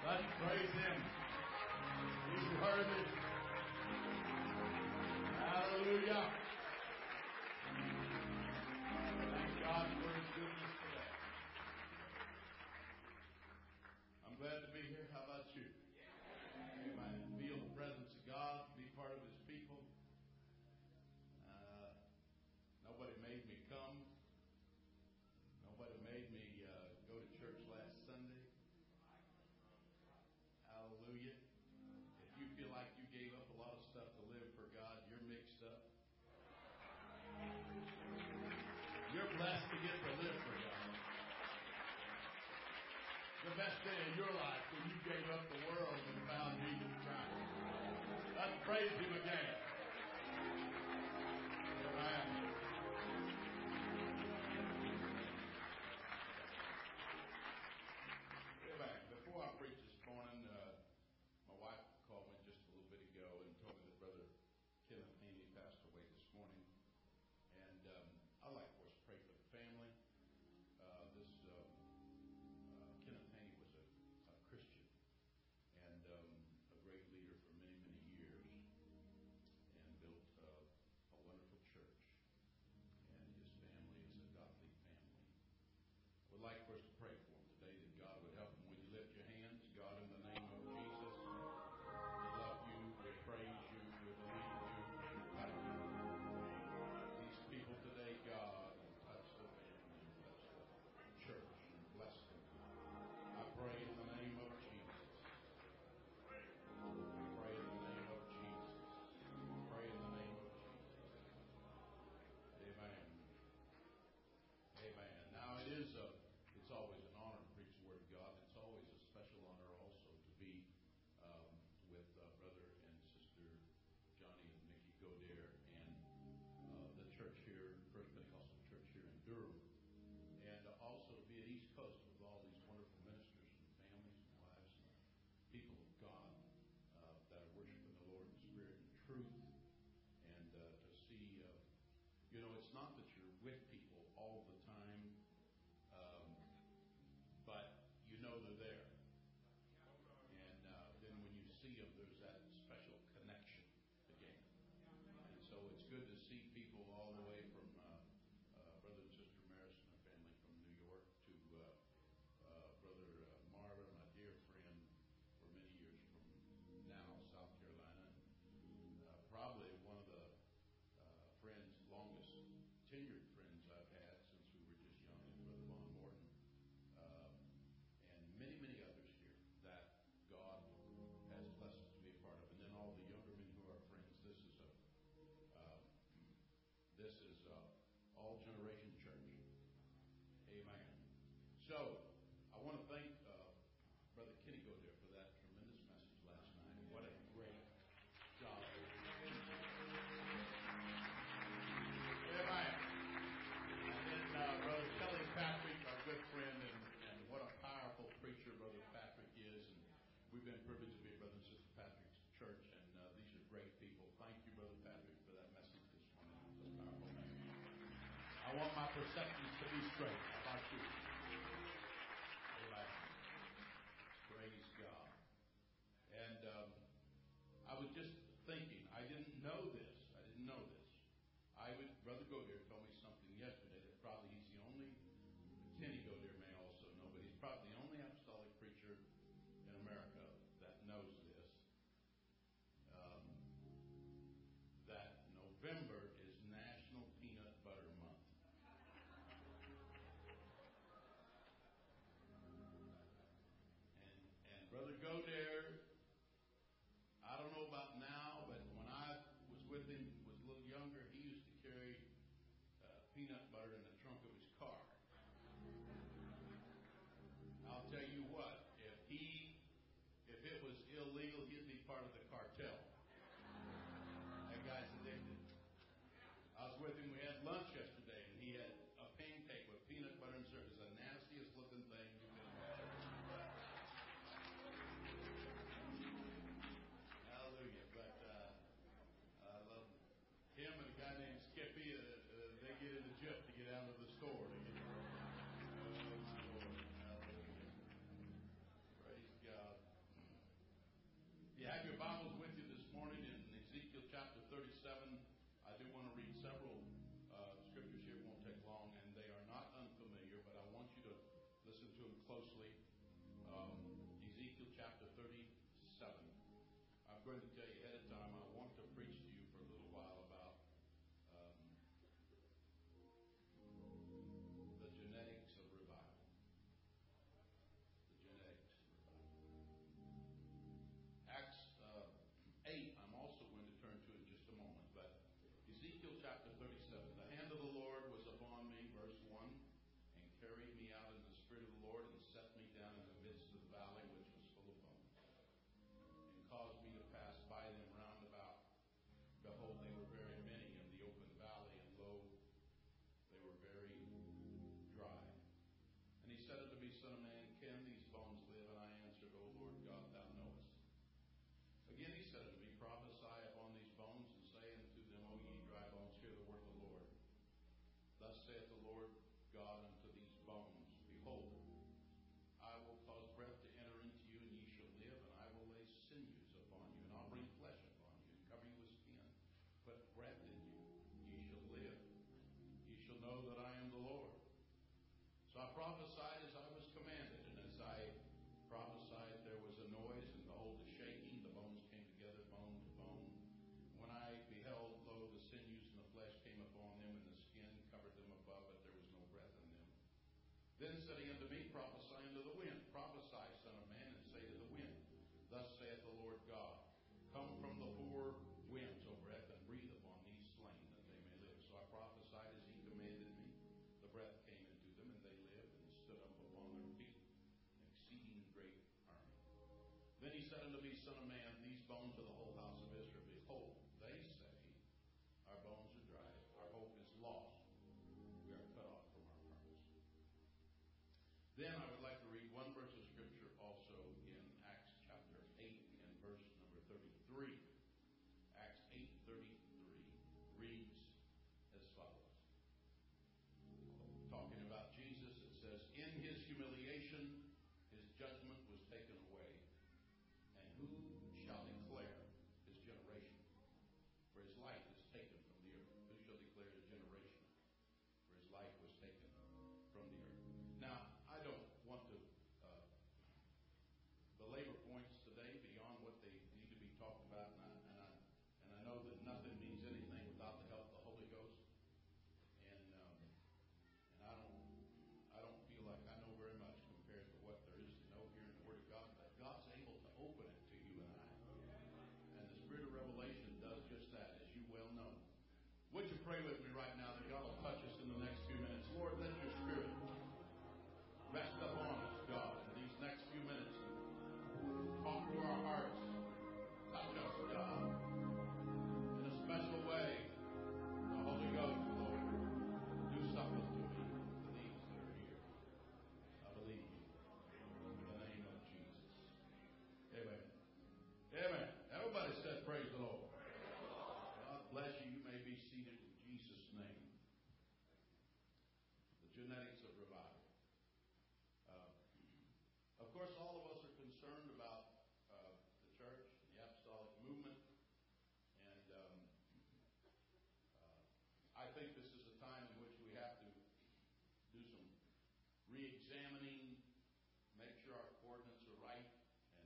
Let's praise Him. He's worthy. Hallelujah. Thank God for His goodness today. I'm glad to be here. How about you? Amen. Feel the presence of God, be part of His people. Nobody made me come. Nobody made me go to church last Sunday. Hallelujah. If you feel like you gave up a lot of stuff to live for God, you're mixed up. You're blessed to get to live for God. The best day of your life when you gave up the world and found Jesus Christ. Let's praise Him again. Amen. Before I preach this morning, my wife called me just a little bit ago and told me that Brother Kenneth Haney passed away this morning. And I'd like, of course, to pray for the family. Kenneth Haney was a Christian and a great leader for many, many years and built a wonderful church. And his family is a godly family. I would like, of course, to pray for him today that God would help him. Would you lift your hands? God, in the name of Jesus, we love you, we praise you, we believe you, we thank you. These people today, God, touch the family, touch the church, and bless them. I pray in the name of Jesus. I pray in the name of Jesus. I pray in the name of Jesus. Amen. Amen. Now it's always an honor to preach the Word of God. It's always a special honor also to be with Brother and Sister Johnny and Mickey Godair and the church here, First Pentecostal Church here in Durham, and also to be at East Coast with all these wonderful ministers and families and wives and people of God that are worshiping the Lord in spirit and truth, and to see, it's not that you're with people all the time, but you know they're there. And then when you see them, there's that special connection again. And so it's good to see people all the way from Brother and Sister Maris and her family from New York to Brother Marvin, my dear friend, for many years from now, South Carolina. And probably one of the friends, longest tenured friends I've had since we were just young, is Brother Von Morton. And many, many others here that God has blessed us to be a part of. And then all the younger men who are friends. This is all generation church. Amen. So I want to thank Brother Kenny Godair for that tremendous message last night. What a great job. Amen. And then Brother Kelly Patrick, our good friend, and what a powerful preacher Brother Patrick is. And we've been privileged to be Brother and Sister Patrick's church, and these are great people. Thank you, Brother Patrick, for that message this morning. It was a powerful message. I want my perceptions to be straight. How about you? Amen. Praise God. And I was just thinking, I didn't know this. Brother Godair told me something yesterday that probably he's the only, Kenny Godair may also know, but he's probably the only apostolic preacher in America that knows this, that November is National Peanut Butter Month. chapter 37. I'm going to tell you ahead of time, I want to preach to you for a little while about the genetics of revival. The genetics of revival. Acts 8, I'm also going to turn to in just a moment, but Ezekiel chapter 37. The hand of the Lord was upon me, verse 1, and carried me out in the Spirit of the Lord and set me down in the midst of the valley which was full of bones, and caused me to pass by them round about. Behold, they were very many in the open valley, and lo, they were very dry. And he said unto me, Son of man, can these bones live? And I answered, O Lord God, thou knowest. Again he said unto me, Prophesy upon these bones, and say unto them, O ye dry bones, hear the word of the Lord. Thus saith the Lord God unto these bones, Behold, I will cause breath to enter into you, and ye shall live, and I will lay sinews upon you, and I'll bring flesh upon you, and cover you with skin. Put breath in you, ye shall live. Ye shall know that I am the Lord. So I prophesied as I was commanded, and as I prophesied, there was a noise, and behold, a shaking. The bones came together, bone to bone. When I beheld, lo, the sinews and the flesh came upon them, and the skin covered them above, but there was no breath in them. Then said he unto me, Prophesy unto the wind. Prophesy, son of man, and say to the wind, Thus saith the Lord God, Come from the four winds, O breath, and breathe upon these slain, that they may live. So I prophesied as he commanded me. The breath came into them, and they lived, and stood up upon their feet, an exceeding great army. Then he said unto me, Son of man, these bones are the whole house of Israel. Behold, they say, Our bones are dry, our hope is lost, we are cut off from our purpose. Then I would like to read one verse of Scripture also in Acts chapter 8 and verse number 33. Acts 8:33 reads as follows. Talking about Jesus, it says, In his humiliation, his judgment was taken away. And who shall declare his generation? For his life is taken from the earth. Who shall declare his generation? For his life was taken from the earth. Now, I don't want to belabor points today beyond what they need to be talked about, and I know that nothing means anything without the help of the Holy Ghost. And I don't feel like I know very much compared to what there is to know here in the Word of God, but God's able to open it to you and I. And the Spirit of revelation does just that, as you well know. Would you pray with me right now that God will touch us in the next few minutes? Lord, let your Spirit rest upon us, God, in these next few minutes. Talk to our hearts. Touch us, God, in a special way. The Holy Ghost, Lord, do something to me, to these that are here. I believe you. In the name of Jesus. Amen. Amen. Everybody said, Praise the Lord. God bless you. You may be seated in Jesus' name. The genetics of revival. Of course, all of us are concerned about the church, the apostolic movement, and I think this is a time in which we have to do some re-examining, make sure our coordinates are right, and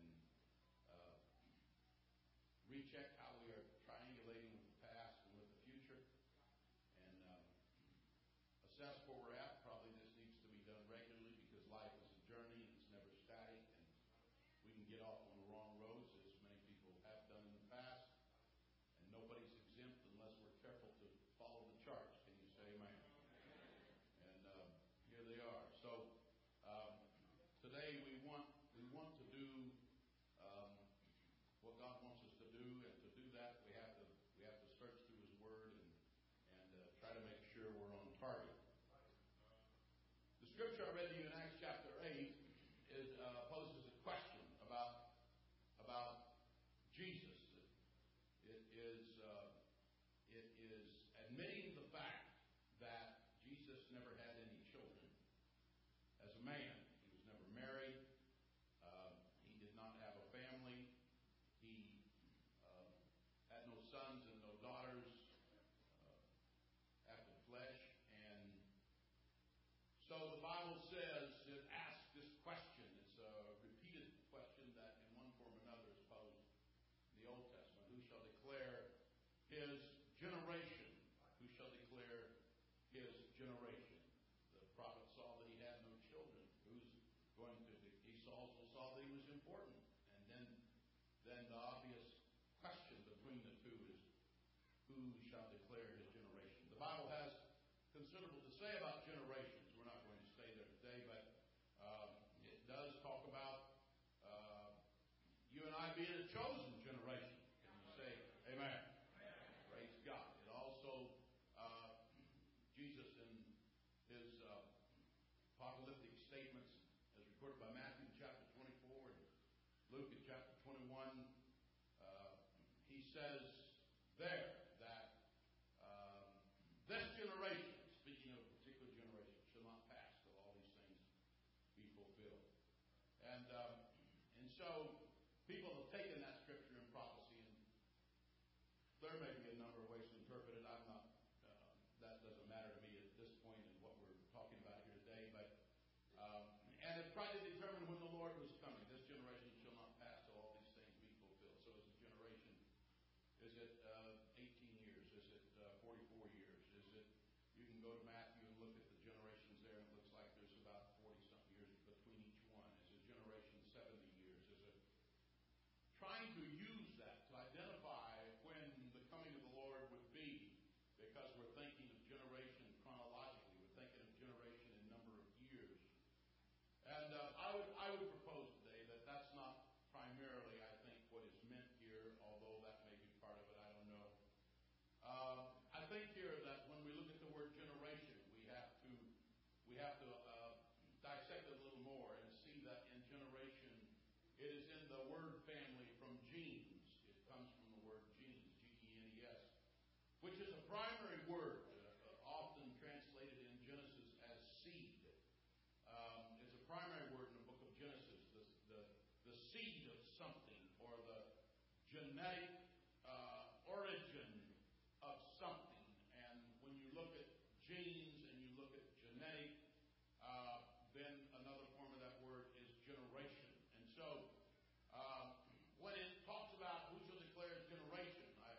recheck how we are triangulating with the past and with the future, and assess where we're at. Probably this needs to be done regularly because life is a journey and it's never static, and we can get off on the wrong roads, as many people have done in the past, and nobody's exempt unless we're careful to follow the charts. Can you say amen? And here they are. So today we want to do what God wants us to do, and to do then the obvious question between the two is, who shall declare his generation? The Bible has considerable to say about generations. We're not going to stay there today, but it does talk about you and I being a chosen generation. Can you say amen? Praise God. It also, Jesus in his apocalyptic statements, as recorded by Matthew in chapter 24 and Luke in chapter 21, he says there that this generation, speaking of a particular generation, shall not pass till all these things be fulfilled. And so people have taken that scripture and prophecy, and there may be a number of ways to interpret it. I'm not. That doesn't matter to me at this point in what we're talking about here today. But and it probably determined when the Lord was coming. This generation shall not pass till all these things be fulfilled. So, is a generation? Is it 18 years? Is it 44 years? Is it? You can go to Matthew and look at the generations there, and it looks like there's about 40-something years between each one. Is it generation 70 years? Is it? Trying to use that to identify when the coming of the Lord would be, because we're thinking of generation chronologically, we're thinking of generation in number of years. And I would propose today that that's not primarily, I think, what is meant here, although that may be part of it, I don't know. I think here that when we look at the word generation, we have to dissect it a little more and see that in generation, it is in the word family from genes. It comes from the word genes, G-E-N-E-S, which is a primary word, often translated in Genesis as seed. It's a primary word in the book of Genesis, the seed of something, or the genetic origin of something. And when you look at genes and you look at genetic, then another form of that word is generation. And so, when it talks about who shall declare his generation,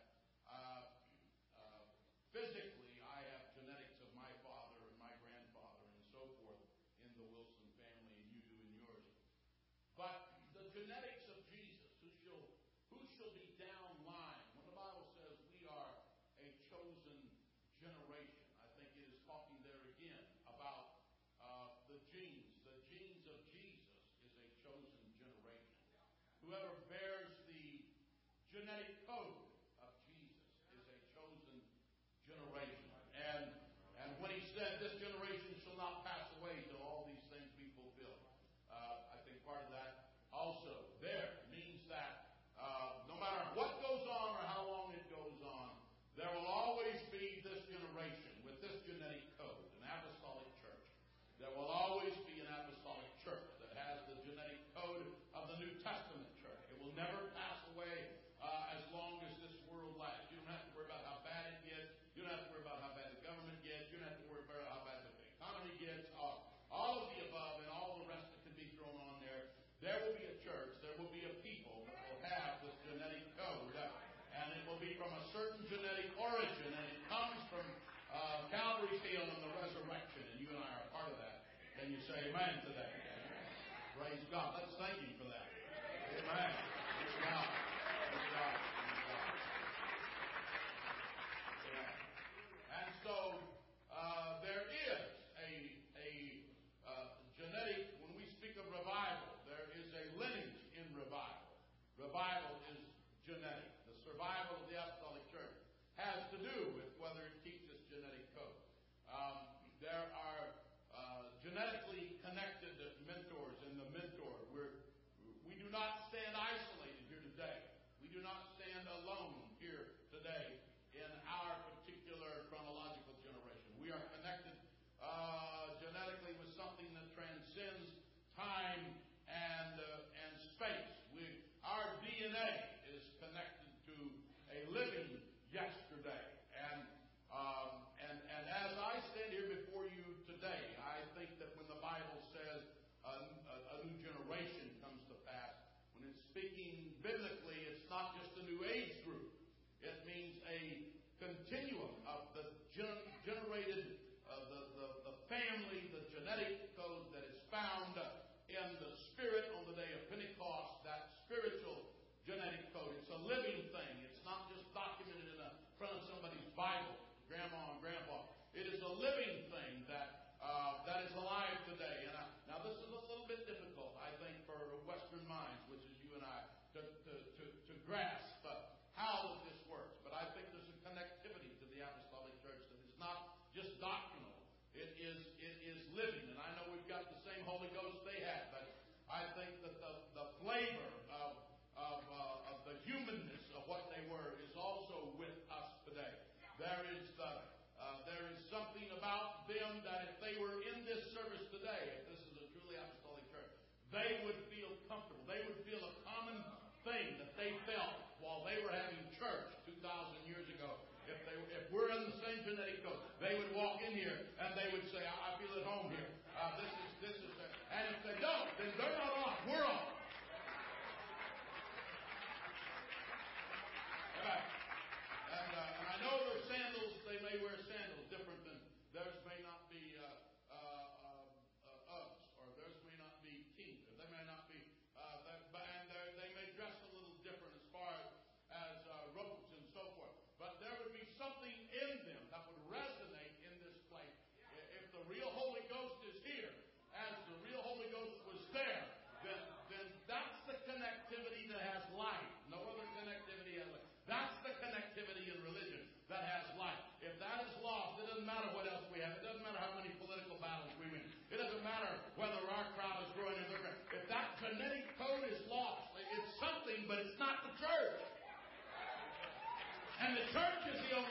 physically, I have genetics of my father and my grandfather and so forth in the Wilson family, and you do in yours. But the genetics of Jesus, who shall be downline, when the Bible says we are a chosen generation, I think it is talking there again about the genes. The genes of Jesus is a chosen generation. Whoever bears the genetic code of Jesus is a chosen generation. And when he said, this generation shall not pass away till all these things be fulfilled, I think part of that also there means that no matter what goes on or how long it goes on, there will always be this generation with this genetic code, an apostolic church. There will always be an apostolic church that has the genetic code of the New Testament church. It will never pass away as long as this world lasts. You don't have to worry about how bad it gets. You don't have to worry about how bad the government gets. You don't have to worry about how bad the economy gets. All of the above and all the rest that can be thrown on there. There will be a church. There will be a people that will have this genetic code. And it will be from a certain genetic origin. And it comes from Calvary's Hill and the resurrection. And you and I are a part of that. And you say amen to that. Praise God. Let's thank him for that. Amen. Praise God. Praise God. And so there is a genetic, when we speak of revival, there is a lineage in revival. Revival is genetic. The survival of the apostolic church has to do with whether it keeps its genetic code. There are genetically connected mentors in the mentor. We do not stand isolated here today. We do not stand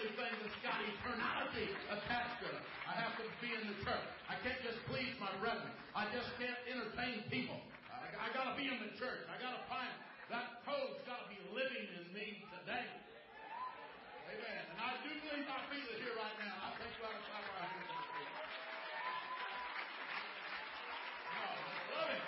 only thing that's got eternality attached to it. I have to be in the church. I can't just please my brethren. I just can't entertain people. I got to be in the church. I got to find that code's got to be living in me today. Amen. And I do believe I feel it here right now. I think by the time I hear this speak. No, love it.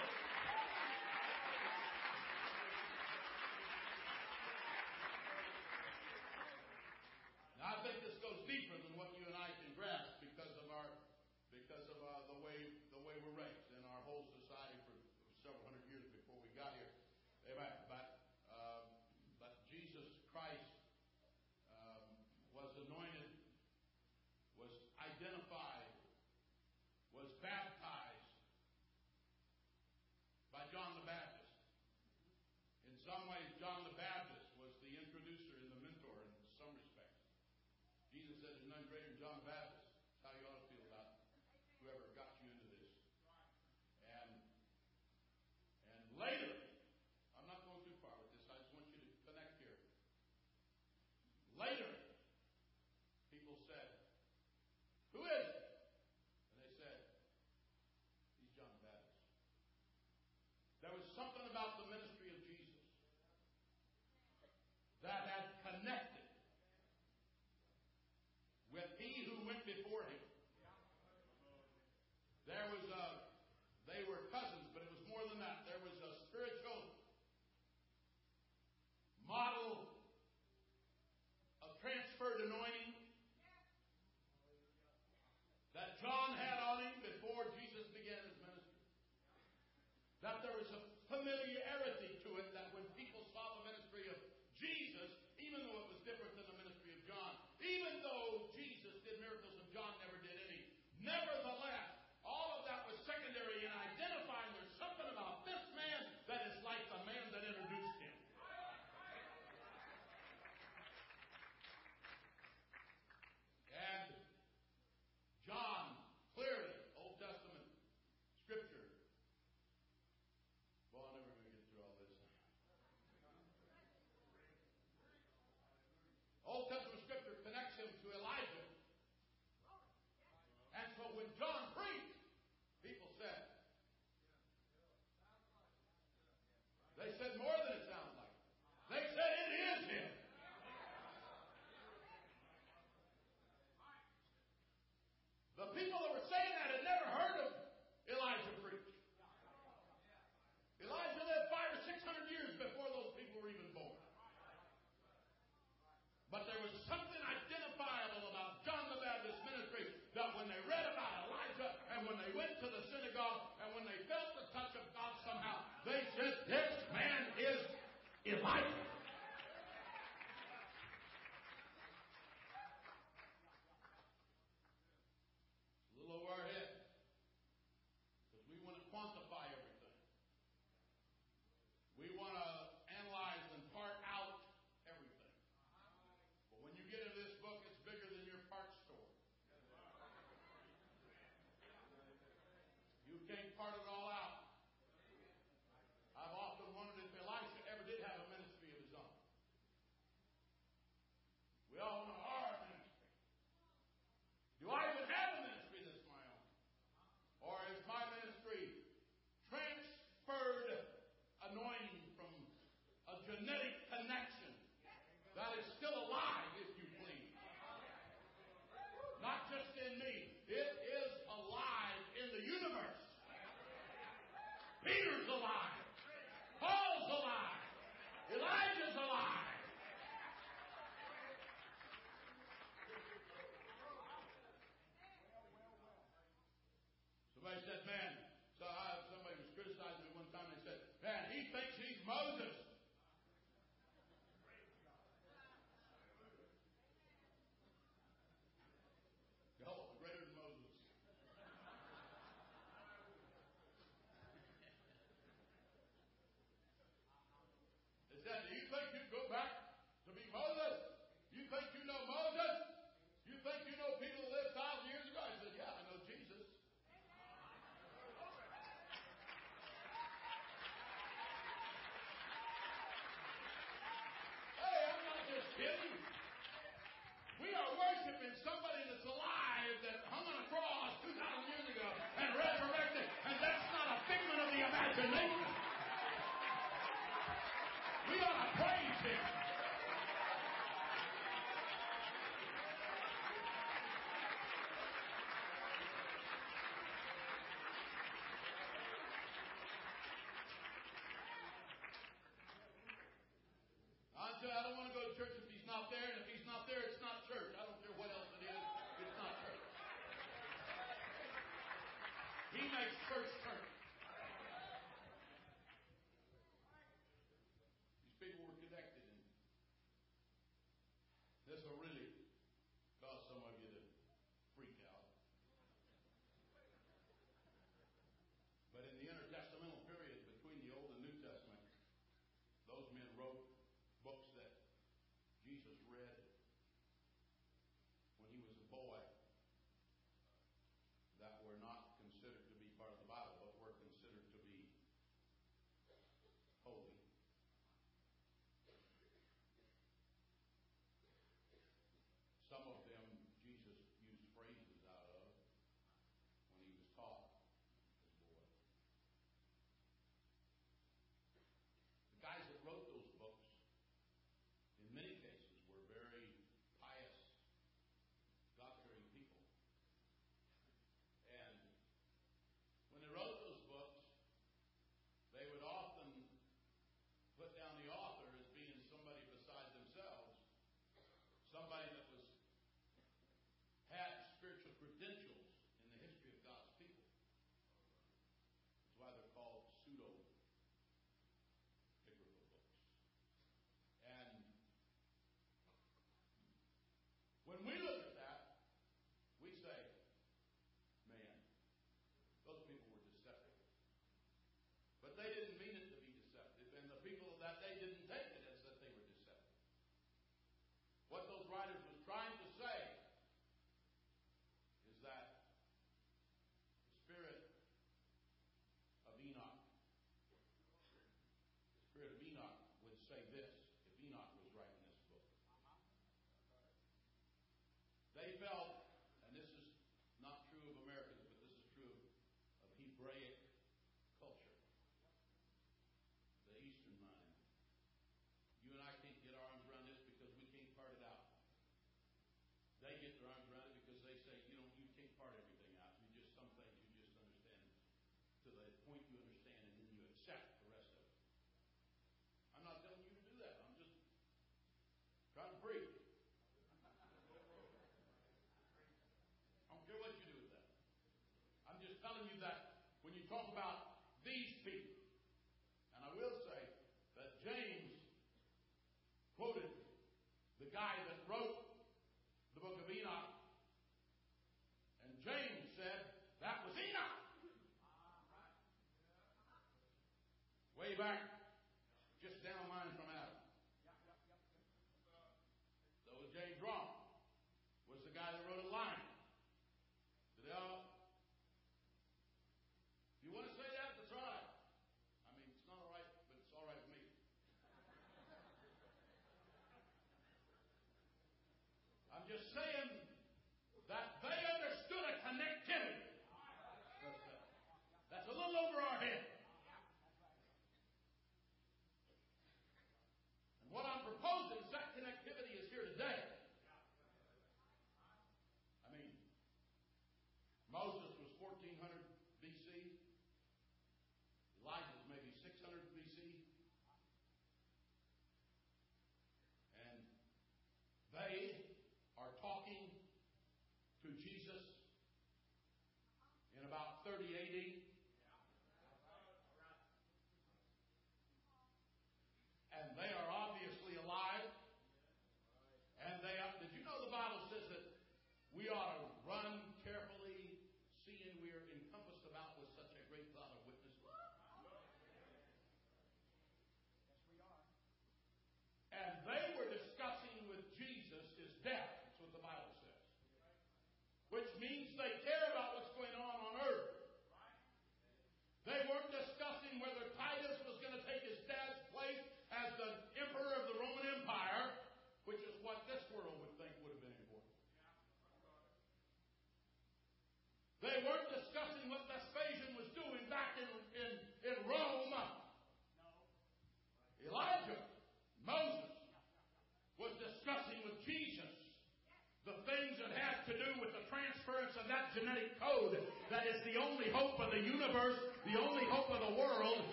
Now, I think this goes deeper than what you and I can grasp because of the way we're raised in our whole society for several hundred years before we got here. Amen. But Jesus Christ was anointed, was identified, was baptized by John the Baptist. In some ways, John the Baptist was the introducer and the mentor in some respects. Jesus said, "There's none greater than John the Baptist." That's how you ought to feel about whoever got you into this. And later, I'm not going too far with this. I just want you to connect here. Later, people said, "Who is it?" And they said, "He's John the Baptist." There was something about the ministry of Jesus that had connected with he who went before him. They were cousins, but it was more than that. There was a spiritual model of transferred anointing that John had on him before Jesus began his ministry. That there was a familiarity to it that when people saw the ministry of Jesus, even though it was different than the ministry of John, even though Jesus did miracles and John never did any, nevertheless, all of that was secondary in identifying there's something about this man that is like the man that introduced him. And John, clearly, Old Testament scripture. Well, I'm never going to get through all this. Old Testament scripture connects him to Elijah. And so when John preached, people said, they said more than it sounds like. They said it is him. The people that were saying that had never heard of Elijah preach. Elijah lived 500 or 600 years before those people were even born. But there was something identifiable about John the Baptist's ministry that when they read about Elijah and when they went to the synagogue and when they felt the touch of God somehow, they said, "This man is Elijah." It's a little over our head because we want to quantify everything. We want to analyze and part out everything. But when you get into this book, it's bigger than your part store. You can't part it all out. I've often wondered if Elisha ever did have a ministry of his own. We all want our ministry. Do I even have a ministry that's my own? Or is my ministry transferred anointing from a genetic connection that is still alive, if you please? Not just in me. It is alive in the universe. Peter's alive. Paul's alive. Elijah's alive. Somebody said, "Man," somebody was criticizing me one time. They said, "Man, he thinks he's Moses." No, greater than Moses. to nations. We ought to praise Him. I don't want to go to church if He's not there, and if He's not there, it's not church. I don't care what else it is, it's not church. He makes church church. These people were connected, and this will really cause some of you to freak out. But in the intertestamental period between the Old and New Testament, those men wrote books that Jesus read when He was a boy that were not considered to be part of the Bible, but were considered to be holy. Some of them Jesus used phrases out of when He was taught as a boy. The guys that wrote those books, in many cases, were very pious, God-fearing people. And when they wrote those books, they would often put down the author as being somebody beside themselves, somebody that had spiritual credentials in the history of God's people. That's why they're called pseudo-biblical books. And when we look at that, we say, man, those people were deceptive. But they didn't mean it to be deceptive, and the people of that day didn't take it as that they were deceptive. What those writers was trying to say is that the spirit of Enoch would say this if Enoch was writing this book. They felt, and this is not true of Americans, but this is true of Hebraic culture, the Eastern mind. You and I can't get our arms around this because we can't part it out. They get their arms around it because they say, you can't part everything out. Some things you just understand to the point you understand, and then you accept the rest of it. I'm not telling you to do that. I'm just trying to preach. I don't care what you do with that. I'm just telling you that when you talk about these people, and I will say that James quoted the guy that wrote the book of Enoch. And James said, that was Enoch. Way back, just down the line from Adam. So was James wrong? Was the guy that wrote a line? Did they all? If you want to say that, that's all right. I mean, it's not all right, but it's all right with me. I'm just saying that they understood a connectivity. That's a little over our head. And what I'm proposing is that connectivity is here today. I mean, Moses was 1400 BC. Elijah was maybe 600 BC. And they are talking to Jesus in about 30 AD. And they are obviously alive. And they are, did you know the Bible says that we ought to run carefully, seeing we are encompassed about with such a great cloud of witnesses? Yes, we are. And they were discussing with Jesus his death. That's what the Bible says. Which means they care about what's going on earth.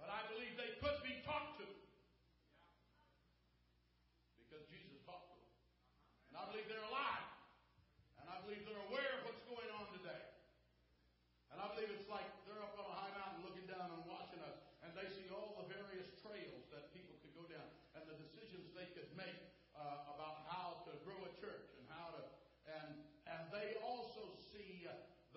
But I believe they could be talked to. Because Jesus talked to them. And I believe they're alive. And I believe they're aware of what's going on today. And I believe it's like they're up on a high mountain looking down and watching us. And they see all the various trails that people could go down. And the decisions they could make about how to grow a church. And how to... And they also see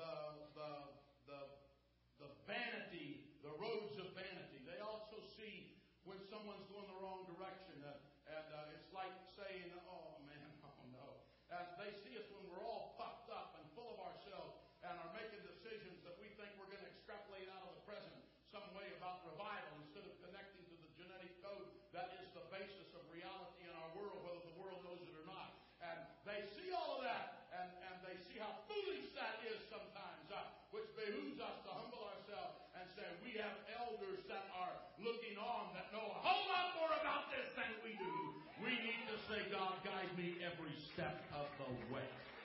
the vanity, the roads of vanity. They also see when someone's going the wrong direction. It's like saying, oh man, oh no. And they see us when we're all puffed up and full of ourselves and are making decisions that we think we're going to extrapolate out of the present some way about revival instead of connecting to the genetic code that is the basis of reality in our world, whether the world knows it or not. And they see all of that, and they see how foolish that is sometimes, which behooves us to humble ourselves and say, we have elders that are looking on that know a whole lot more about this than we do. We need to say, God, guide me every step of the way.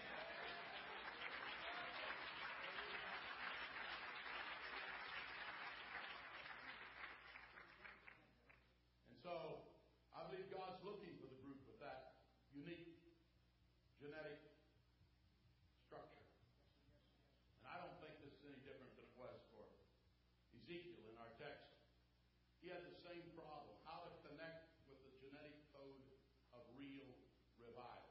And so, I believe God's looking for the group with that unique genetic structure. And I don't think this is any different than it was for Ezekiel in our text. He had the same problem, how to connect with the genetic code of real revival.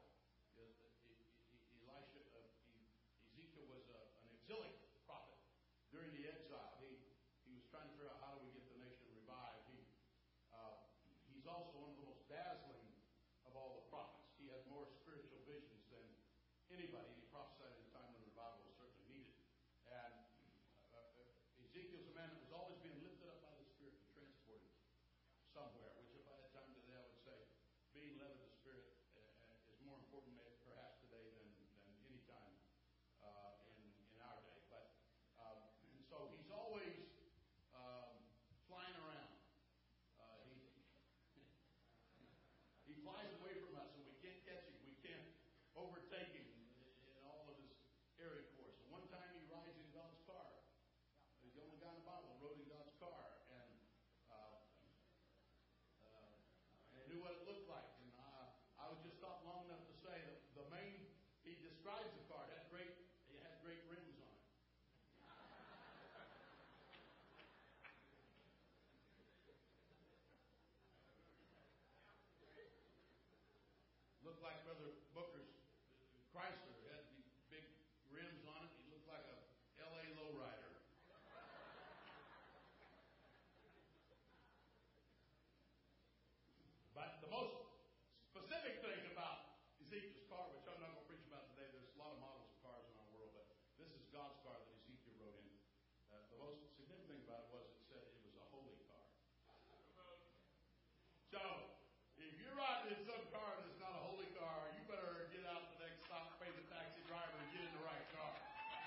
Ezekiel was an exilic prophet during the exile. He was trying to figure out how do we get the nation revived. He's also one of the most dazzling of all the prophets. He has more spiritual visions than anybody. He prophesied at a time when revival was certainly needed. And Ezekiel's a man that was always being lifted up by the Spirit and transported somewhere, which if I had time today, I would say being led of the Spirit is more important perhaps today than any time in our day. But and so he's always flying around. He flies away from us, and we can't catch him. We can't overtake him in all of his area course. And one time he rides in God's car. He's the only guy in the Bible who rode in God's car, and he knew what it looked like. And I was just stopped long enough to say that he describes the car. It had great rims on it. Looked like Brother Booker's Chrysler. It had these big rims on it. He looked like a L.A. lowrider. But the most specific thing about Ezekiel's car, which I'm not going to preach about today, there's a lot of models of cars in our world, but this is God's car that Ezekiel rode in. The most significant thing about it was it said it was a holy car. So, if you're riding in some car that's not a holy car, you better get out to the next stop, pay the taxi driver, and get in the right car.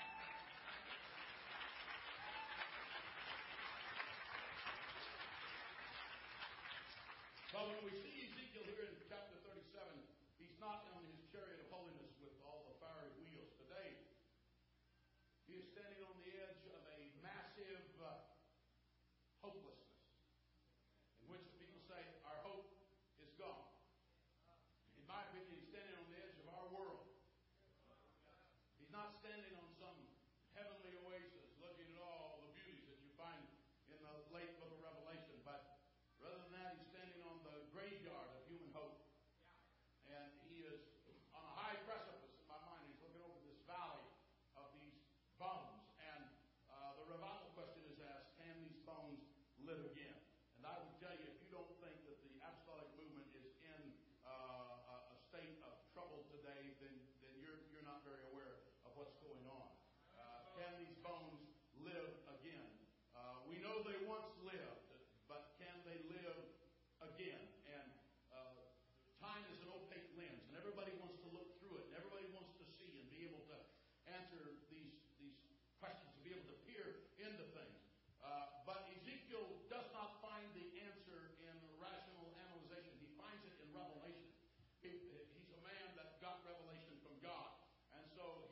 But when we see Ezekiel here in chapter 37, he's not on his chariot of holiness with all the fiery wheels. Today, he is standing on the edge of a massive hopelessness, in which the people say, our hope is gone. In my opinion, he's standing on the edge of our world. He's not standing on some heavenly oasis looking at all the beauties that you find in the late book of Revelation, but rather than that, he's standing on the graveyard of human hope. And he is on a high precipice in my mind. He's looking over this valley of these bones. And the revival question is asked, can these bones live again? And I would tell you, if you don't think that the apostolic movement is in a state of trouble today, then you're not very aware of what's going on. Can these bones live again? We know they once lived, but can they live again? And time is an opaque lens, and everybody wants to look through it, and everybody wants to see and be able to answer these questions, to be able to peer into things. But Ezekiel does not find the answer in rational analyzation. He finds it in revelation. He's a man that got revelation from God. And so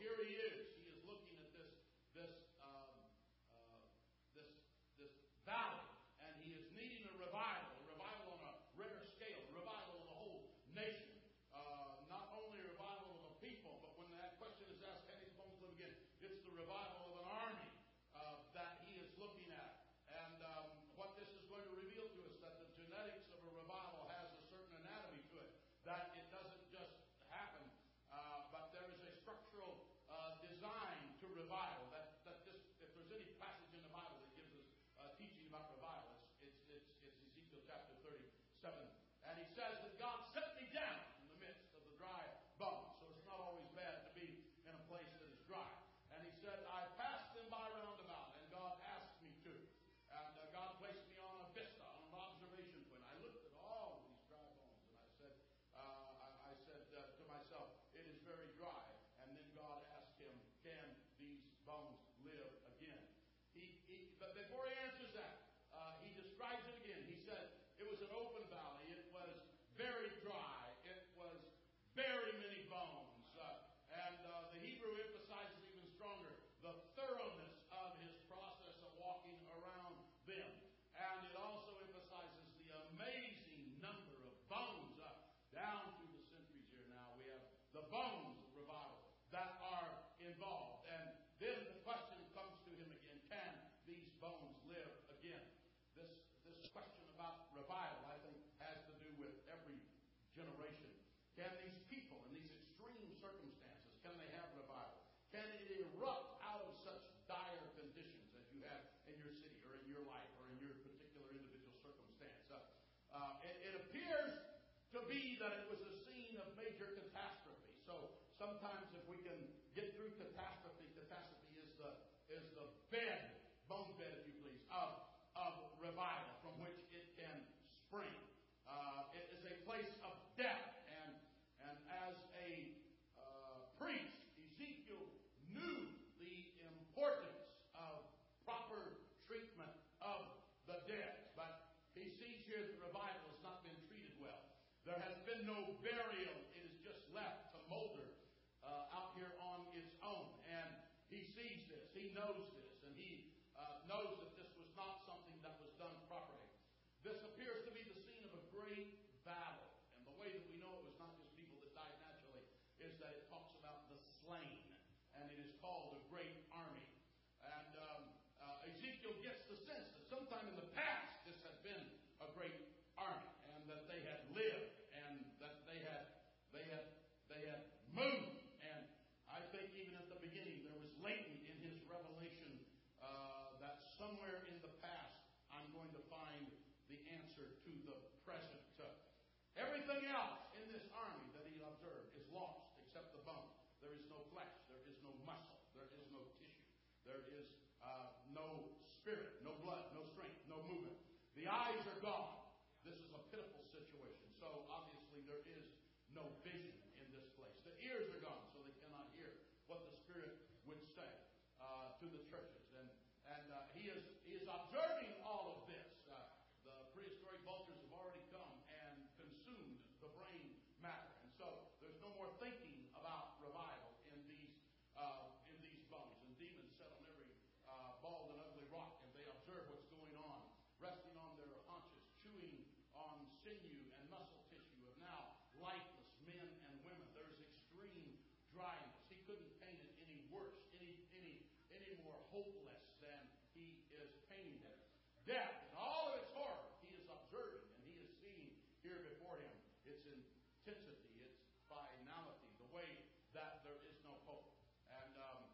question about revival, I think, has to do with every generation. Can these people in these extreme circumstances, can they have revival? Can it erupt out of such dire conditions as you have in your city or in your life or in your particular individual circumstance? It appears to be that it was a scene of major catastrophe. So sometimes if we can get through catastrophe is the bone bed, if you please, of revival from which it can spring. It is a place of death, and as a priest, Ezekiel knew the importance of proper treatment of the dead. But he sees here that revival has not been treated well. There has been no burial. It is just left to molder out here on its own. And he sees this. He knows this. And he knows that this was not something that was done properly. This appears to be the scene of a great battle. And the way that we know it was not just people that died naturally is that it talks about the slain. And it is called a great army. And Ezekiel gets the sense that sometime in the past this had been a great army. And that they had lived. And that they had moved. And I think even at the beginning there was latent in his revelation that somewhere in the past I'm going to find the answer to the present. Everything else in this army that he observed is lost except the bones. There is no flesh. There is no muscle. There is no tissue. There is no spirit, no blood, no strength, no movement. The eyes are gone. This is a pitiful situation. So obviously there is no vision in this place. The ears are gone, so they cannot hear what the Spirit would say to the churches. And he is observing all of this. The prehistoric vultures have already come and consumed the brain matter. And so there's no more thinking about revival in these bones. And demons set on every bald and ugly rock, and they observe what's going on, resting on their haunches, chewing on sinew and muscle tissue of now lifeless men and women. There's extreme dryness. He couldn't paint it any worse, any more hopeless than he is painting it. Death, in all of its horror, he is observing and he is seeing here before him its intensity, its finality, the way that there is no hope. And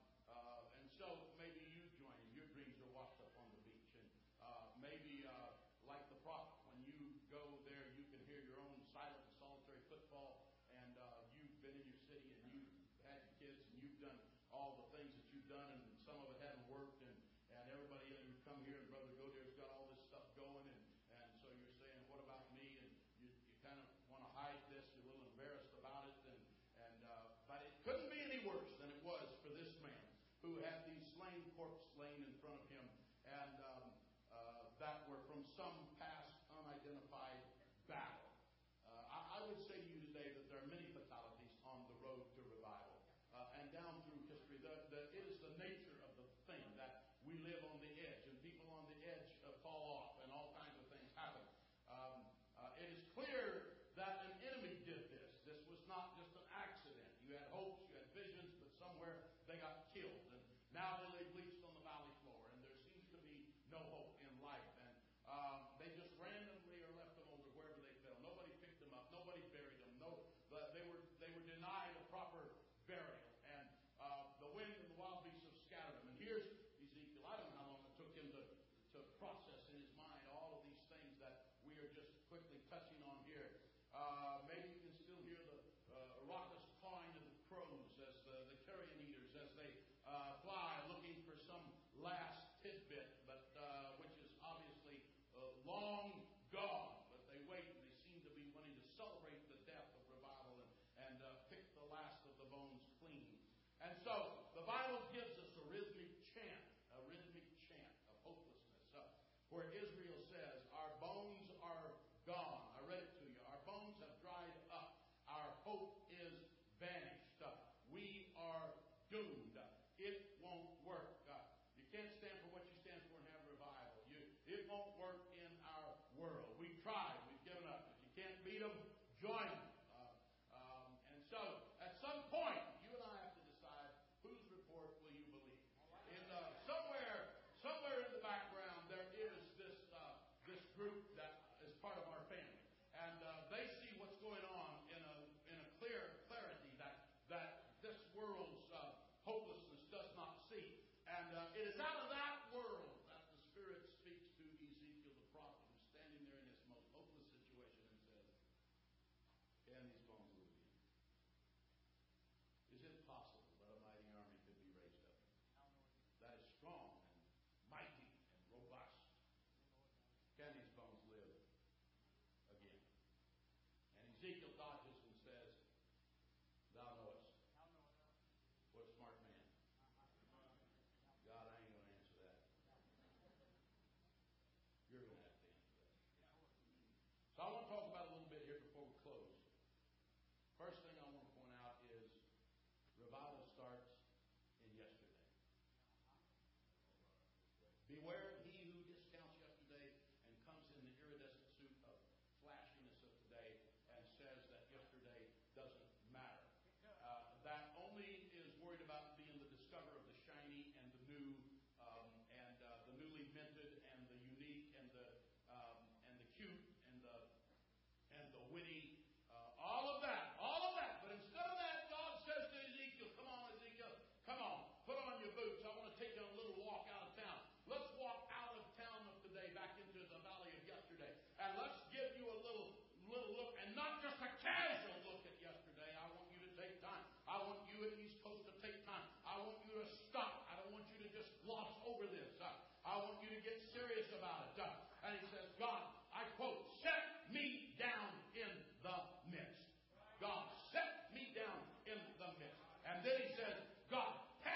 so maybe you join him. Your dreams are washed up on the beach. And maybe like the prophet, when you go there, you can hear your own silent and solitary footfall. And you've been in your city and you've had your kids and you've done all the things that you've done, and some of it hadn't worked. And everybody, you come here, and Brother Godier's got all this stuff going. And so you're saying, what about me? And you kind of want to hide this. You're a little embarrassed about it. But it couldn't be any worse than it was for this man who had these slain corpses laying in front of him, and that were from some past unidentified battle. I would say to you today that there are many fatalities on the road to revival. And down through history, it is the nature of the thing that we live on the edge, and people on the edge fall off, and all kinds of things happen. It is clear that an enemy did this. This was not just an accident. You had hopes, you had visions, but somewhere they got killed. And now they lay bleached on the valley floor, and there seems to be no hope in life. And they just randomly are left over wherever they fell. Nobody picked them up. Nobody buried them. They were denied a proper burial. And the wind and the wild beasts have scattered them. And here's Ezekiel. I don't know how long it took him to process in his mind all of these things that we are just quickly touching on here. Maybe you can still hear the raucous cawing of the crows as the carrion eaters as they fly, looking for some last tidbit, but which is obviously long gone. But they wait, and they seem to be wanting to celebrate the death of revival and pick the last of the bones clean. And so the Bible gives us a rhythmic chant of hopelessness, where Israel says, "Our bones are gone." I read it to you. Our bones have dried up. Our hope is vanished. We are doomed. It won't work. You can't stand for what you stand for and have revival. It won't work in our world. We've tried. We've given up. If you can't beat them, join them. And so, at some point, you and I have to decide whose report will you believe. And somewhere in the background, there is this group Beware of he who discounts yesterday and comes in the iridescent suit of flashiness of today and says that yesterday doesn't matter. That only is worried about being the discoverer of the shiny and the new and the newly minted and the unique and the cute and the witty, all of that. But instead of that, God says to Ezekiel, "Come on, Ezekiel, come on, put on your boots. I want to take you on a little walk out of town. Let's walk out of town of today back into the valley of yesterday, and let's give you a little look, and not just a casual look at yesterday. I want you to take time. I want you at East Coast to take time. I want you to stop. I don't want you to just gloss over this. I want you to get serious about it." And he says, God, I quote, "set me down in the midst." God, set me down in the midst. And then he says, God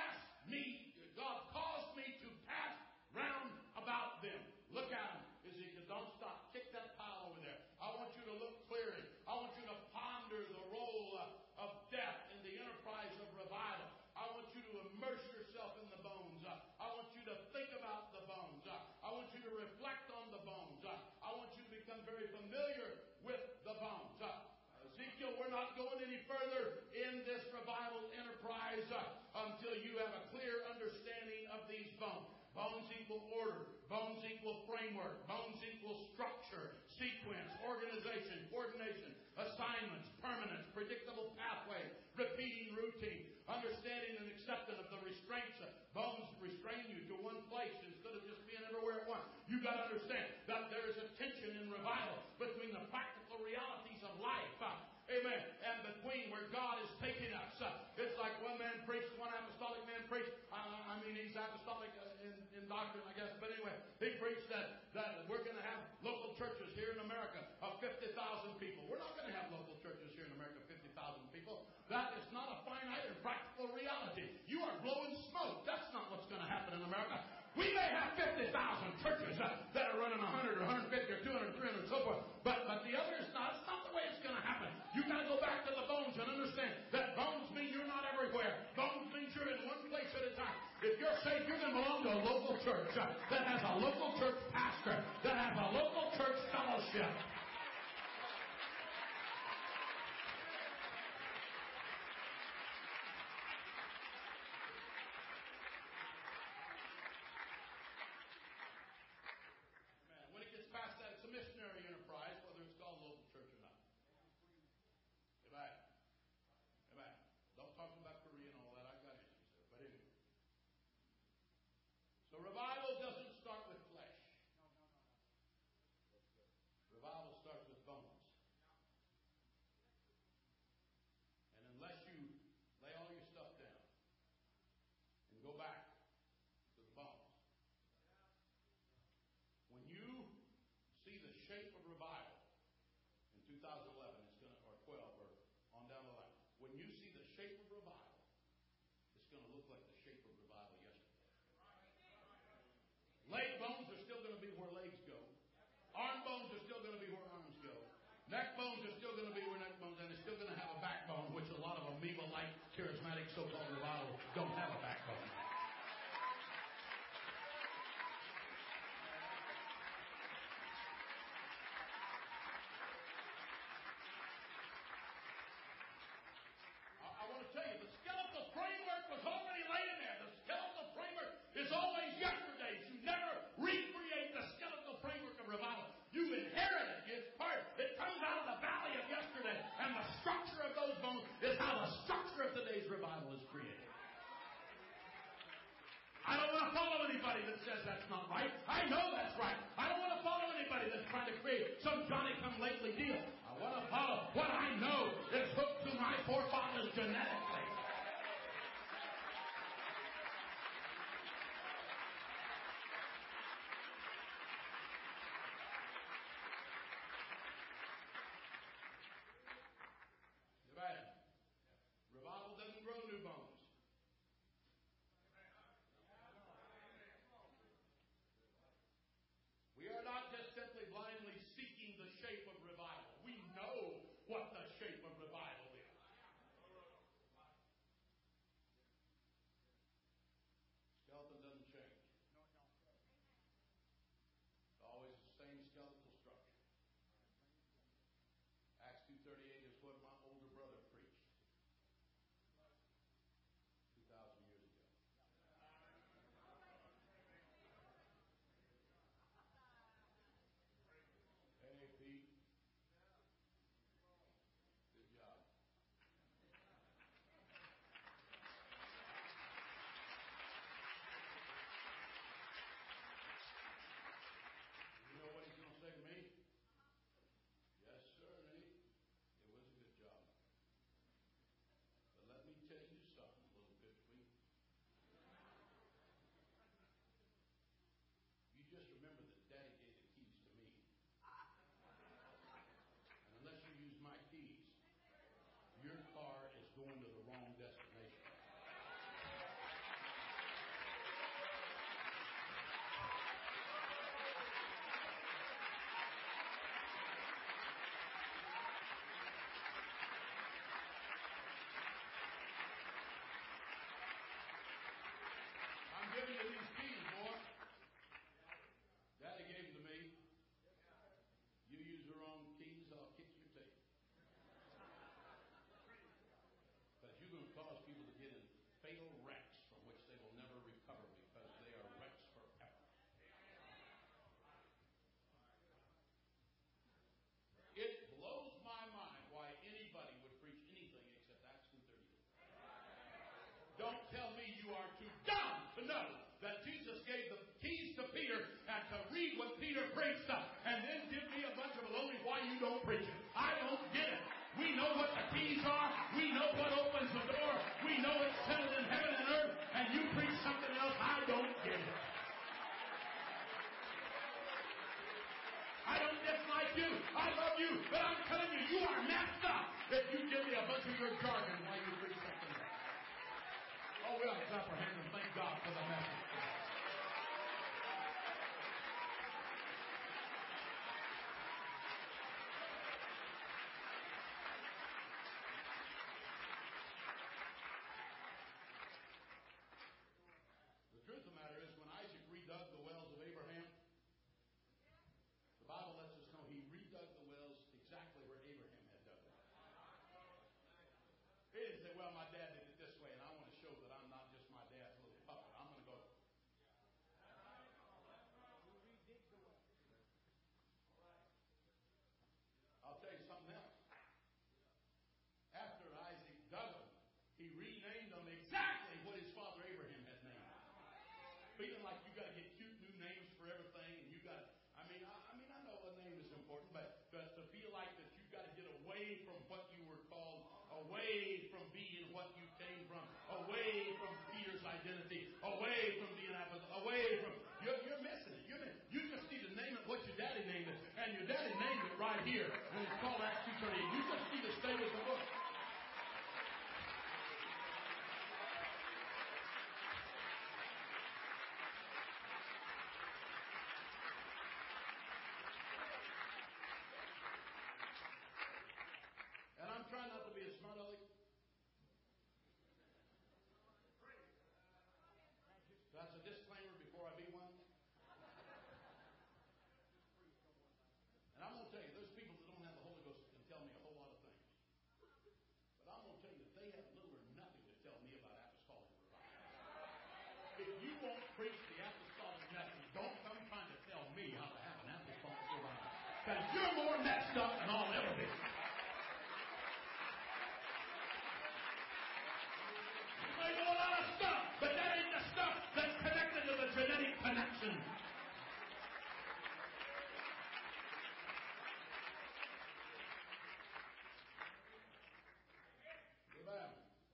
caused me to pass round about them. Look at them, Ezekiel. Don't stop. Kick that pile over there. I want you to look clearly. I want you to ponder the role of death in the enterprise of revival. I want you to immerse yourself in the bones. I want you to think about the bones. I want you to reflect on the bones. I want you to become very familiar with the bones. Ezekiel, we're not going any further in this revival enterprise until you have a clear understanding of these bones. Bones equal order. Bones equal framework. Bones equal structure, sequence, organization, coordination, assignments, permanence, predictable pathways, repeating routine, understanding and acceptance of the restraints. Bones restrain you to one place instead of just being everywhere at once. You've got to understand that there is a tension in revival between the practical realities of life. Amen. And between where God is taking us. It's like one man preached, one apostolic man preached. He's apostolic in doctrine, I guess. But anyway, he preached that we're going to have local churches here in America of 50,000 people. We're not going to have local churches here in America of 50,000 people. That is not a finite and practical reality. You are blowing smoke. That's not what's going to happen in America. We may have 50,000 churches that are running 100 or 150 or 200 or 300 and so forth. But the other is not. It's not the way it's going to happen. You've got to go back to the bones and understand that bones mean you're not everywhere. Bones means you're in one place at a time. If you're saved, you're going to belong to a local church that has a local church pastor, that has a local church fellowship. Missionary enterprise, whether it's called local church or not. Amen. Don't talk about Korea and all that. I've got issues there. But anyway. So revival doesn't start with flesh. Revival starts with bones. And unless you lay all your stuff down and go back to the bones, when you see the shape of revival in 2011, it's going to, or 12, or on down the line. When you see the shape of revival, it's going to look like the shape of revival yesterday. Leg bones are still going to be where legs go. Arm bones are still going to be where arms go. Neck bones are still going to be where neck bones, and it's still going to have a backbone, which a lot of amoeba-like charismatic so-called revivals don't have a backbone. It's always yesterday's. You never recreate the skeletal framework of revival. You inherit it. It's part. It comes out of the valley of yesterday. And the structure of those bones is how the structure of today's revival is created. I don't want to follow anybody that says that's not right. I know that's right. I don't want to follow anybody that's trying to create some Johnny-come-lately deal. I want to follow what I know is hooked to my forefathers genetically. Revival doesn't grow new bones. We are not just simply blindly seeking the shape of revival. We know what know that Jesus gave the keys to Peter and to read what Peter preached and then give me a bunch of baloney why you don't preach it. I don't get it. We know what the keys are. We know what opens the door. We know it's settled in heaven and earth, and you preach something else. I don't get it. I don't dislike you. I love you. But I'm telling you, you are messed up if you give me a bunch of your jargon while you preach something else. Oh, we ought to clap our hands and thank God for the message. The truth of the matter is, when Isaac redug the wells of Abraham, the Bible lets us know he redug the wells exactly where Abraham had dug them. He didn't say, well, my dad did it this way, and I want to show that I'm not just my dad's little puppet. I'm going to go. I'll tell you something else. After Isaac dug them, he renamed them exactly what his father Abraham had named them. Feeling like you got to get cute new names for everything, and you got. I know a name is important, but to feel like that you've got to get away from what you were called, away from being what you came from, away from Peter's identity, away from being away from. You're missing it. You just need to name it what your daddy named it, and your daddy named it right here, and it's called Acts 2:38. You just need to stay with the book. And I'm trying not to be a smart aleck. That's a disclaimer before I be one. And I'm going to tell you, there's people that don't have the Holy Ghost that can tell me a whole lot of things. But I'm going to tell you that they have little or nothing to tell me about apostolic revival. If you won't preach the apostolic message, don't come trying to tell me how to have an apostolic revival. Because you're more messed up than I'll ever be. I know a lot of stuff, but that ain't the stuff that's connected to the genetic connection. Amen.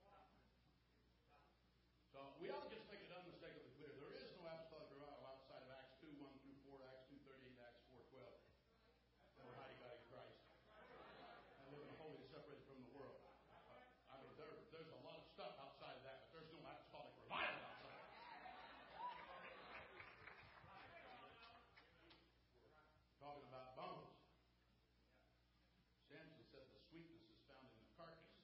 So we ought to just make it unmistakably clear. There is no apostolic revival outside of Acts 2:1 through 4, Acts 2:38, Acts 4:12. That we're hiding God in Christ and living holy and separated from the world. I mean, there's a lot of stuff outside of that, but there's no apostolic revival outside of that. Talking about bones. Samson said the sweetness is found in the carcass.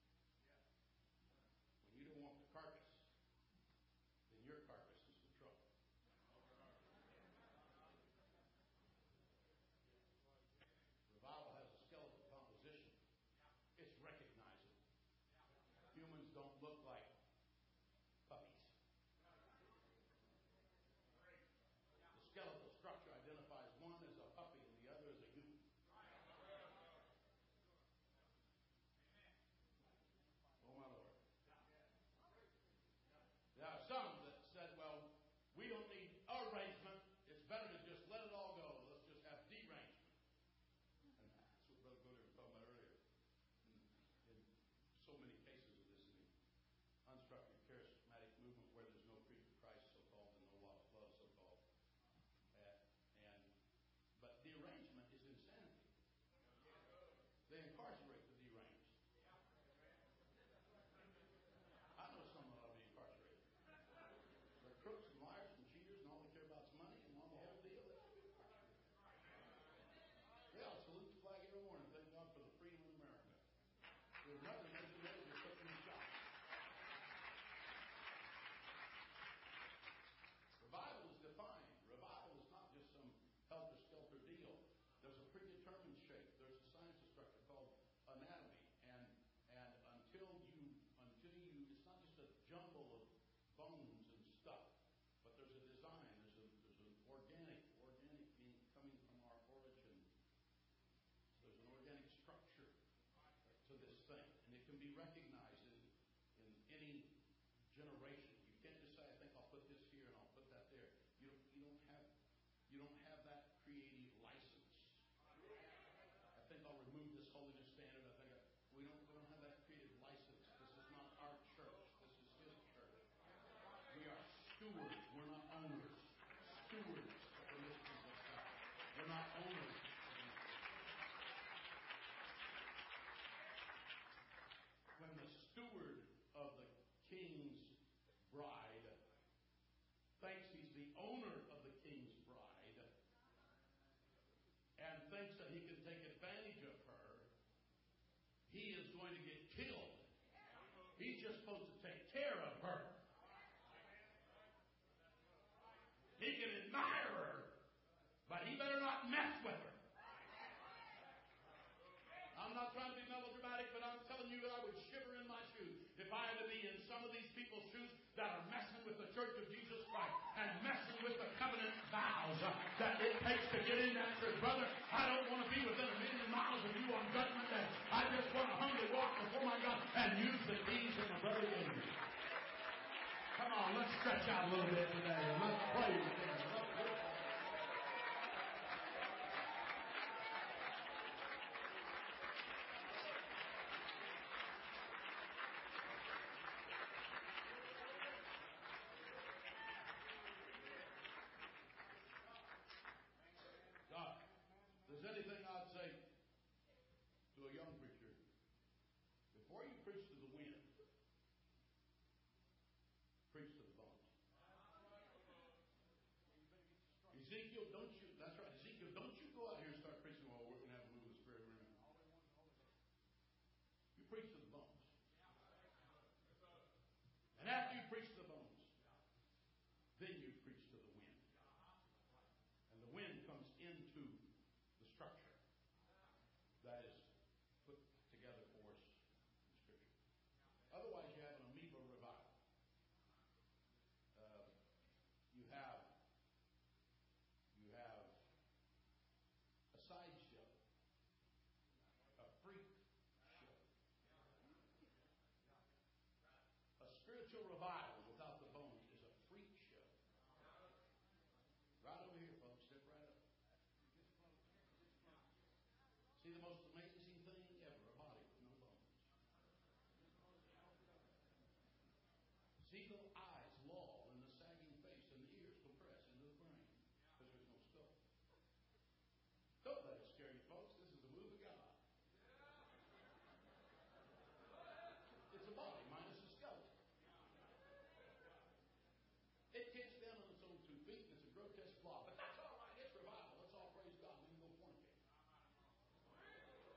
When you don't want the carcass, then your carcass is the trouble. Revival has a skeletal composition. It's recognizable. Humans don't look like puppies. The skeletal structure identifies one as a puppy and the other as a human. Oh, my Lord. There are some that said, well, we don't need arrangement. It's better to just let it all go. Let's just have derangement. And that's what Brother Goodyer was talking about earlier. In so many cases of this in the unstructured charismatic movement where there's no creed of Christ, so-called, and no law of love, so-called. But derangement is insanity. They incarcerate the deranged. I know some that ought to be incarcerated. They're crooks and liars and cheaters, and all they care about is money and all the whole deal. They ought to be incarcerated. They ought to salute the flag every morning and thank God for the freedom of America. There's nothing they can do to put them in shop. Revival is defined. Revival is not just some helter-skelter deal. There's a predetermined shape. There's a science structure called anatomy. And until you, it's not just a jumble of bones and stuff, but there's a design. There's an organic being coming from our origin. There's an organic structure to this thing, and it can be recognized in any generation. You can't just say, I think I'll put this You don't have that creative license. I think I'll remove this holiness standard. We don't have that creative license. This is not our church. This is His church. We are stewards. We're not owners. Stewards of the mysteries of God. We're not owners. When the steward of the king's bride thinks he's the owner of the king's bride and thinks that he can take advantage of her, he is going to get killed. He's just supposed to take care of her. He can admire her, but he better not mess with her. I'm not trying to be melodramatic, but I'm telling you that I would shiver in my shoes if I had to be in some of these people's shoes that are messing with the Church of Jesus Christ and messing with the covenant vows that it takes to get in that church. Brother, I don't want to be within 1,000,000 miles of you on Judgment Day. I just want to humbly walk before my God and use the keys that my brother gave me. Come on, let's stretch out a little bit today. Let's pray together. Anything I'd say to a young preacher, before you preach to the wind, preach to the bones. Ezekiel, that's right, Ezekiel, don't you go out here and start preaching while we're going to have a move of the Spirit around. You preach to the bones. And after you preach to the bones, then you preach to the wind. And the wind comes into the structure that is put together for us in Scripture. Otherwise, you have an amoeba revival. You have a sideshow, a freak show, a spiritual revival without the bones is a freak show. Right over here, folks. Step right up. See the most amazing thing ever, a body with no bones. See the eyes loll and the sagging face and the ears compress into the brain because there's no skull. Don't let it scare you, folks. This is the move of God. It's a body minus a skeleton. It kicks down on its own 2 feet and it's a grotesque blob. But that's all right. It's revival. Let's all praise God and then go fornicate.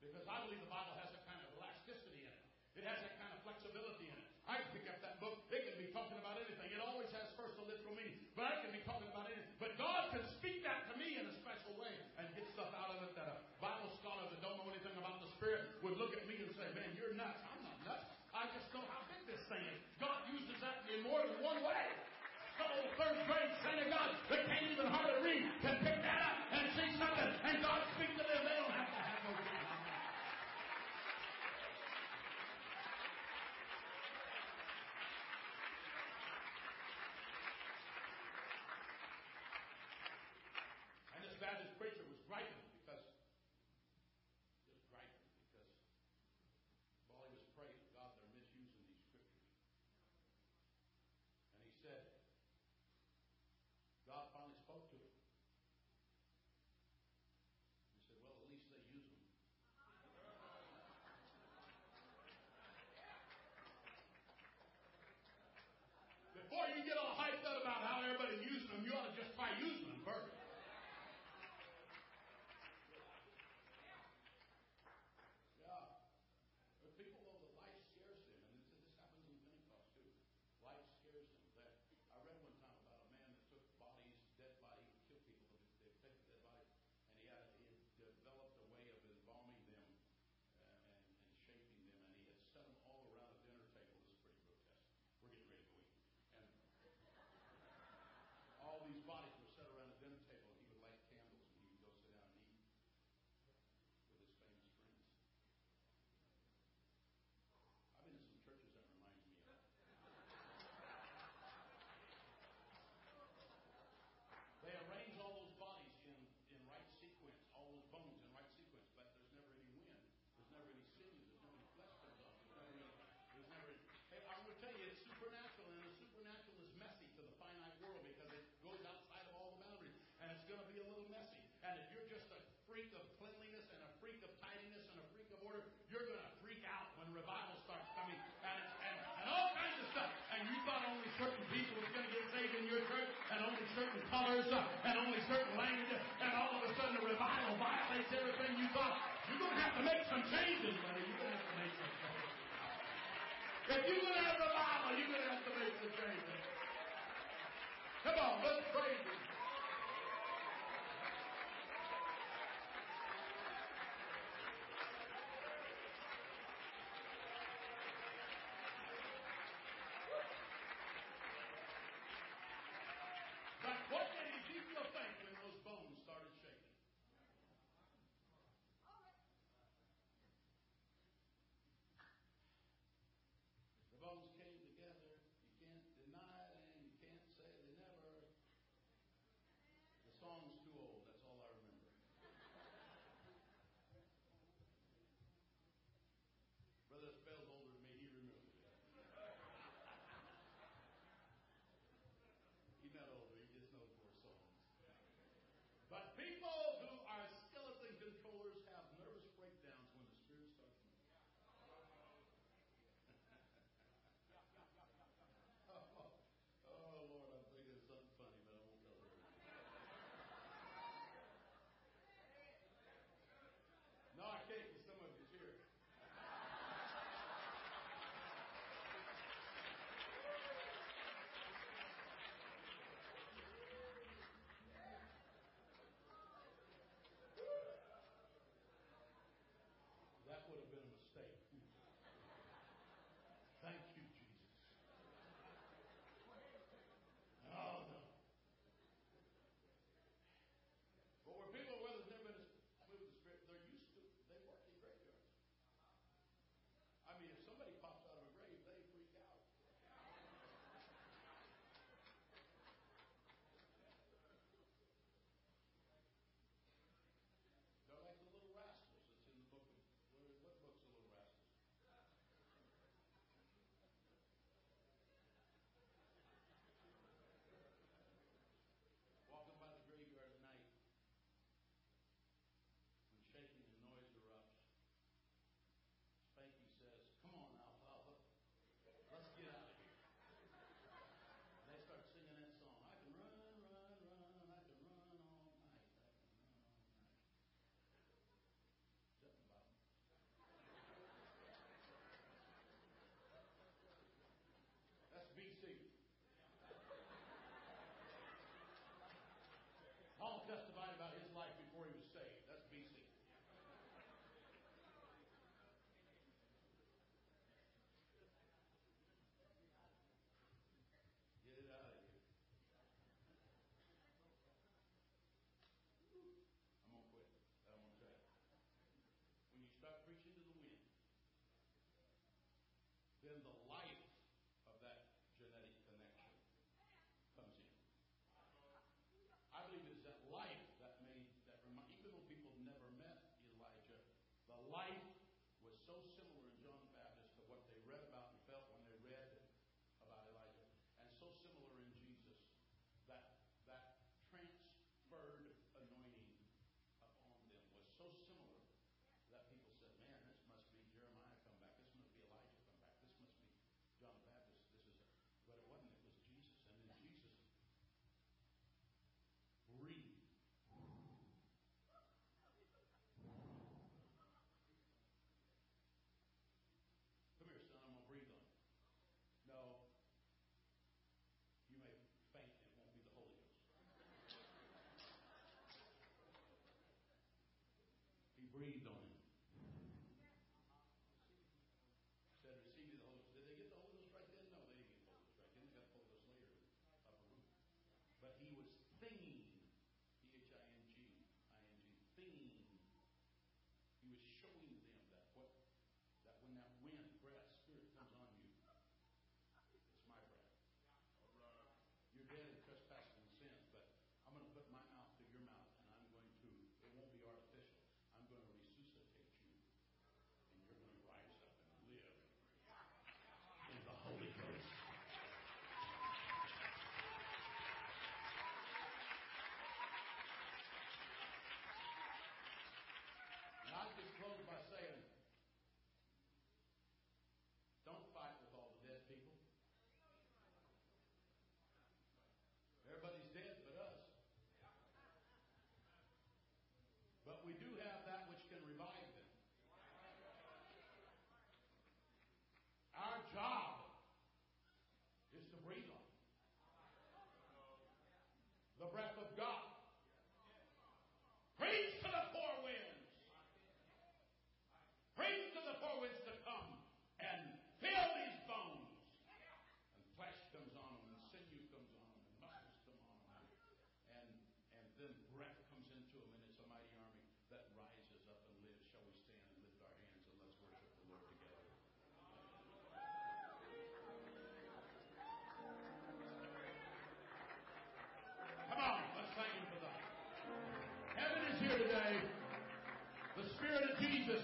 Because I believe the Bible has that kind of elasticity in it. It has that kind of flexibility in it. I can pick up that book. It can be talking about anything. It always has first a literal meaning. But I can be talking about anything. But God can speak that to me in a special way and get stuff out of it that a Bible scholar that don't know anything about the Spirit would look at me and say, man, you're nuts. I'm not nuts. I just know how big this thing is. God uses that in more than one way. Some old third grade saint of God that can't even hardly read can pick that up and see something. And God speaks to them. They don't have to have no reason. Baptist preacher was griping because while he was praying, God, they're misusing these scriptures. And he said, God finally spoke to him. He said, well, at least they use them. Before you get all hyped up about how everybody's using them, you ought to just try using them first. Bodies were set around a dinner table, and he would light candles, and he would go sit down and eat with his famous friends. I've been in some churches that reminds me of that. They arrange all those bodies in right sequence, all those bones in right sequence, but there's never any wind. There's never any sinews. There's never any flesh comes off. There's never any. Hey, I'm going to tell you, it's supernatural, and the supernatural is messy to the finite world because it goes outside of all the boundaries, and it's going to be a little messy. And if you're just a freak of cleanliness and a freak of tidiness and a freak of order, you're going to freak out when revival starts coming and all kinds of stuff. And you thought only certain people were going to get saved in your church, and only certain colors, and only certain languages, and all of a sudden the revival violates everything you thought. You're going to have to make some changes, buddy. You're going to have to make some changes. If you're going to have revival, you're going to have to make some changes. Come on, let's praise Him. But what did Ezekiel think when those bones started shaking? The bones came together. You can't deny it and you can't say they never. The song's too old. That's all I remember. Brother Spell's older than me. He remembers it. He's not older. He just knows more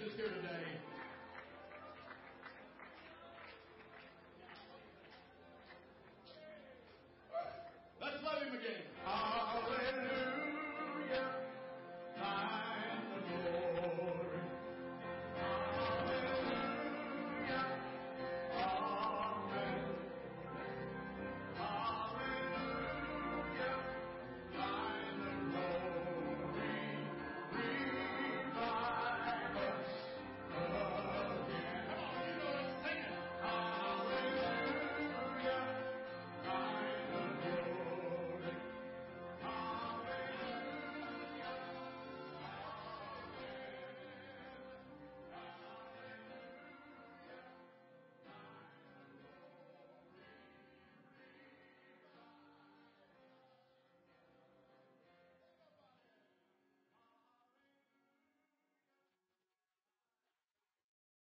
here today.